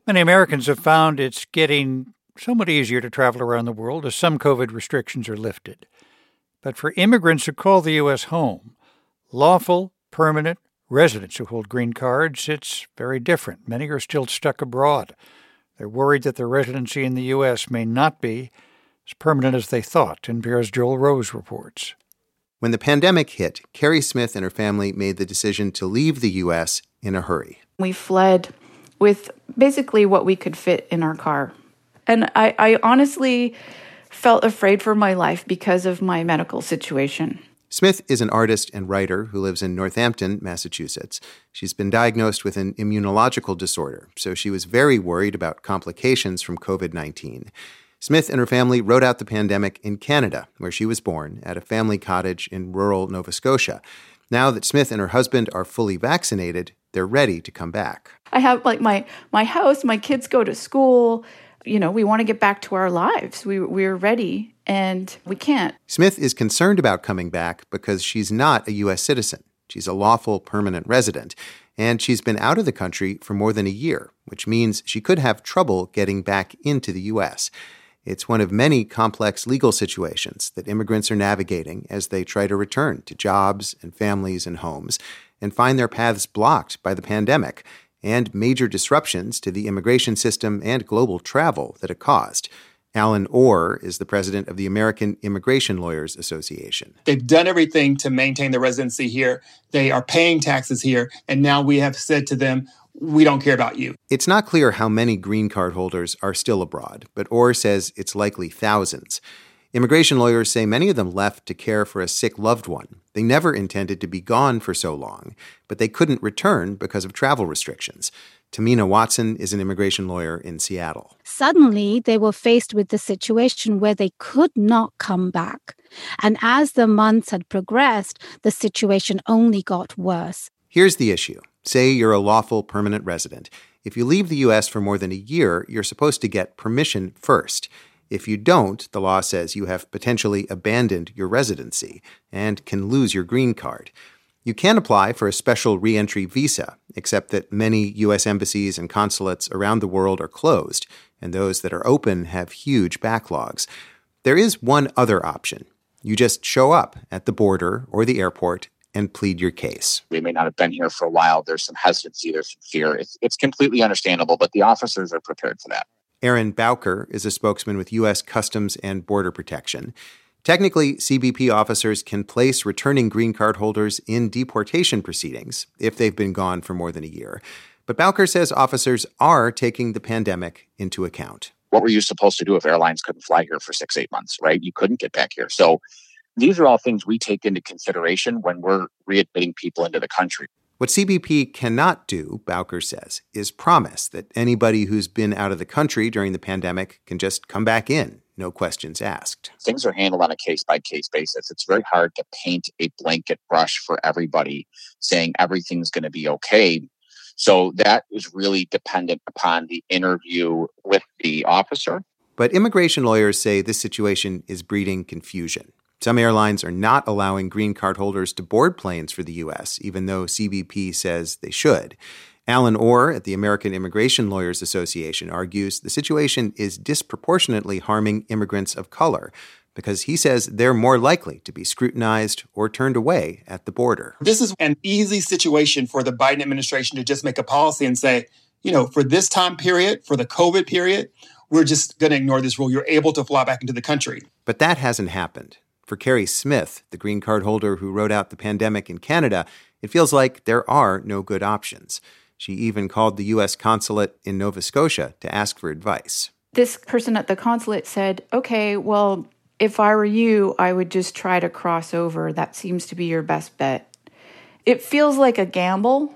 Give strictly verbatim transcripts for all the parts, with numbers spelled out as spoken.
Many Americans have found it's getting somewhat easier to travel around the world as some COVID restrictions are lifted. But for immigrants who call the U S home, lawful, permanent residents who hold green cards, it's very different. Many are still stuck abroad. They're worried that their residency in the U S may not be as permanent as they thought, N P R's Joel Rose reports. When the pandemic hit, Carrie Smith and her family made the decision to leave the U S in a hurry. We fled with basically what we could fit in our car. And I, I honestly felt afraid for my life because of my medical situation. Smith is an artist and writer who lives in Northampton, Massachusetts. She's been diagnosed with an immunological disorder, so she was very worried about complications from covid nineteen. Smith and her family rode out the pandemic in Canada, where she was born, at a family cottage in rural Nova Scotia. Now that Smith and her husband are fully vaccinated, they're ready to come back. I have like my my house, my kids go to school. You know, we want to get back to our lives. We we're ready, and we can't. Smith is concerned about coming back because she's not a U S citizen. She's a lawful permanent resident, and she's been out of the country for more than a year, which means she could have trouble getting back into the U S. It's one of many complex legal situations that immigrants are navigating as they try to return to jobs and families and homes and find their paths blocked by the pandemic and major disruptions to the immigration system and global travel that it caused. Alan Orr is the president of the American Immigration Lawyers Association. They've done everything to maintain the residency here. They are paying taxes here. And now we have said to them, we don't care about you. It's not clear how many green card holders are still abroad, but Orr says it's likely thousands. Immigration lawyers say many of them left to care for a sick loved one. They never intended to be gone for so long, but they couldn't return because of travel restrictions. Tamina Watson is an immigration lawyer in Seattle. Suddenly, they were faced with the situation where they could not come back. And as the months had progressed, the situation only got worse. Here's the issue. Say you're a lawful permanent resident. If you leave the U S for more than a year, you're supposed to get permission first. If you don't, the law says you have potentially abandoned your residency and can lose your green card. You can apply for a special reentry visa, except that many U S embassies and consulates around the world are closed, and those that are open have huge backlogs. There is one other option. You just show up at the border or the airport and plead your case. They may not have been here for a while. There's some hesitancy. There's some fear. It's, it's completely understandable, but the officers are prepared for that. Aaron Bowker is a spokesman with U S Customs and Border Protection. Technically, C B P officers can place returning green card holders in deportation proceedings if they've been gone for more than a year. But Bowker says officers are taking the pandemic into account. What were you supposed to do if airlines couldn't fly here for six, eight months, right? You couldn't get back here. So these are all things we take into consideration when we're readmitting people into the country. What C B P cannot do, Bowker says, is promise that anybody who's been out of the country during the pandemic can just come back in, no questions asked. Things are handled on a case-by-case basis. It's very hard to paint a blanket brush for everybody saying everything's going to be okay. So that is really dependent upon the interview with the officer. But immigration lawyers say this situation is breeding confusion. Some airlines are not allowing green card holders to board planes for the U S, even though C B P says they should. Alan Orr at the American Immigration Lawyers Association argues the situation is disproportionately harming immigrants of color because he says they're more likely to be scrutinized or turned away at the border. This is an easy situation for the Biden administration to just make a policy and say, you know, for this time period, for the COVID period, we're just going to ignore this rule. You're able to fly back into the country. But that hasn't happened. For Carrie Smith, the green card holder who rode out the pandemic in Canada, it feels like there are no good options. She even called the U S consulate in Nova Scotia to ask for advice. This person at the consulate said, okay, well, if I were you, I would just try to cross over. That seems to be your best bet. It feels like a gamble,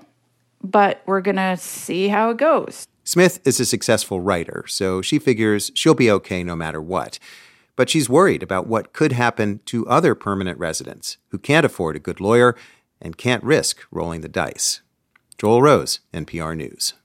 but we're going to see how it goes. Smith is a successful writer, so she figures she'll be okay no matter what. But she's worried about what could happen to other permanent residents who can't afford a good lawyer and can't risk rolling the dice. Joel Rose, N P R News.